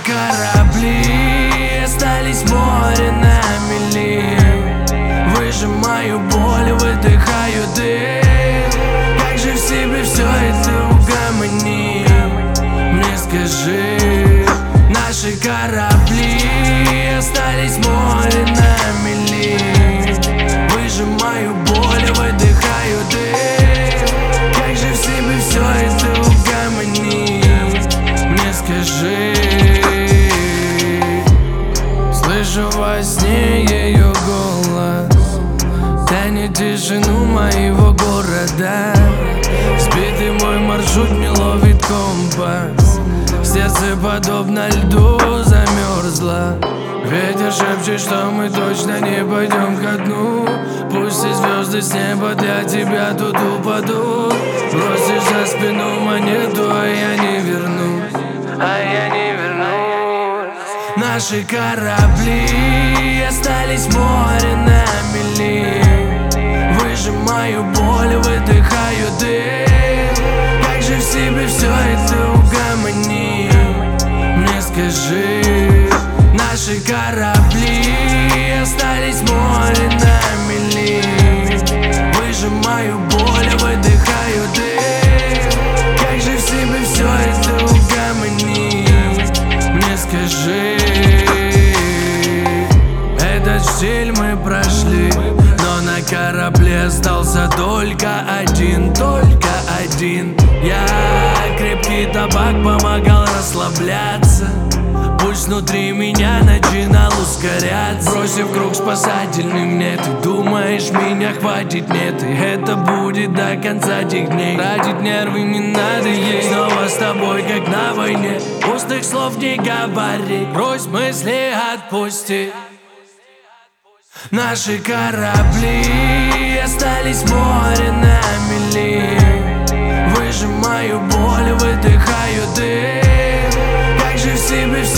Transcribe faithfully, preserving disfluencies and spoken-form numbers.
корабли остались в море на мели. Выжимаю боль, выдыхаю дым. Как же в себе все это угомонить? Мне скажи. Наши корабли остались в море на мели. Выжимаю боль, выдыхаю дым. Как же в себе все это угомонить? Мне скажи. Слышу во сне ее голос, тянет тишину моего города. Сбитый мой маршрут не ловит компас. Сердце подобно льду замерзло. Ветер шепчет, что мы точно не пойдем ко дну. Пусть и звезды с неба для тебя тут упадут. Бросишь за спину монету, а я не вернусь, а я не вернусь. Наши корабли остались в море на мели. Выжимаю боль, выдыхаю дым. Как же в себе все это угомонить? Мне скажи. Наши корабли остались в море на мели. Выжимаю боль, выдыхаю дым. Как же в себе все это угомонить? Мне скажи. Этот стиль мы прошли, но на корабле остался только один, только один. Я крепкий табак помогал расслабляться. Пульс внутри меня начинал ускоряться. Бросив круг спасательный мне, ты думаешь, меня хватит? Нет, и это будет до конца тех дней. Тратить нервы не надо ей. Снова с тобой, как на войне. Пустых слов не говори, брось мысли, отпусти. Наши корабли остались в море на мели. Выжимаю боль, выдыхаю дым. Как же в себе все